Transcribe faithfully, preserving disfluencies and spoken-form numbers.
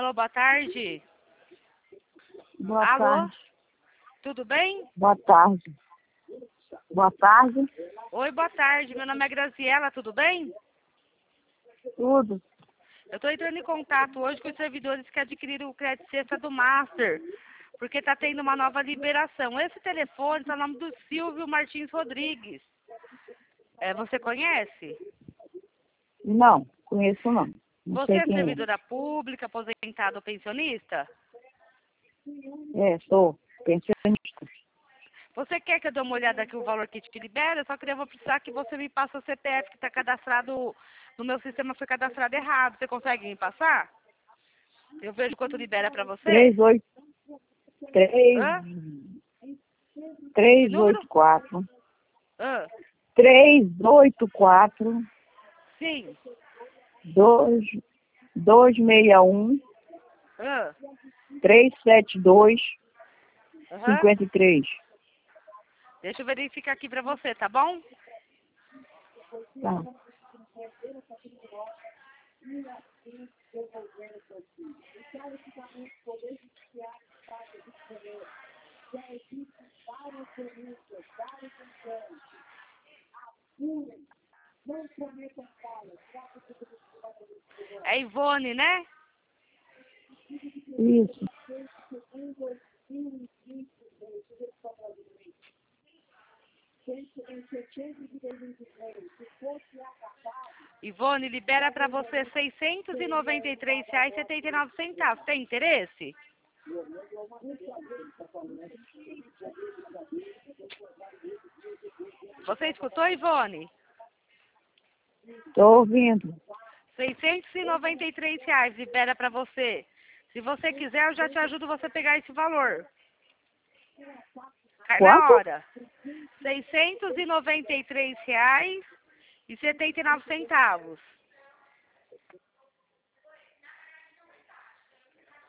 Alô, boa tarde. Boa Alô? tarde. Tudo bem? Boa tarde. Boa tarde. Oi, boa tarde. Meu nome é Graziela, tudo bem? Tudo. Eu estou entrando em contato hoje com os servidores que adquiriram o crédito cesta do Master, porque está tendo uma nova liberação. Esse telefone está no nome do Silvio Martins Rodrigues. É, você conhece? Não, conheço não. Não Você sei é quem servidora pública, aposentado ou pensionista? é. É, sou pensionista. Você quer que eu dê uma olhada aqui o valor que te libera? Eu só queria, vou precisar que você me passe o C P F que está cadastrado, no meu sistema foi cadastrado errado. Você consegue me passar? Eu vejo quanto libera para você. Três, oito, três, Hã? Que três, número? oito, quatro. Hã? Três, oito, quatro, Sim. dois, dois, seis, um, Hã? três, sete, dois, Aham. cinquenta e três. Deixa eu verificar aqui para você, tá bom? Tá. É Ivone, né? Isso. Ivone, libera para você seiscentos e noventa e três reais e setenta e nove centavos. Tem interesse? Você escutou, Ivone? Tô ouvindo. seiscentos e noventa e três reais libera para você. Se você quiser, eu já te ajudo você a pegar esse valor. Cai na Quanto? hora. seiscentos e noventa e três reais e setenta e nove centavos.